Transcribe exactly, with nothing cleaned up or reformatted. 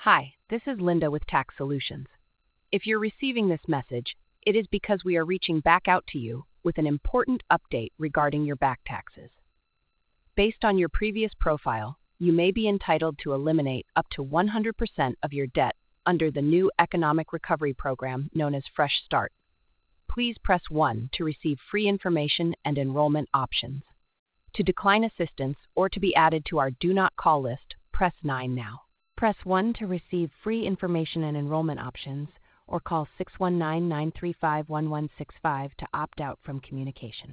Hi, this is Linda with Tax Solutions. If you're receiving this message, it is because we are reaching back out to you with an important update regarding your back taxes. Based on your previous profile, you may be entitled to eliminate up to one hundred percent of your debt under the new economic recovery program known as Fresh Start. Please press one to receive free information and enrollment options. To decline assistance or to be added to our Do Not Call list, press nine now. Press one to receive free information and enrollment options, or call six one nine, nine three five, one one six five to opt out from communication.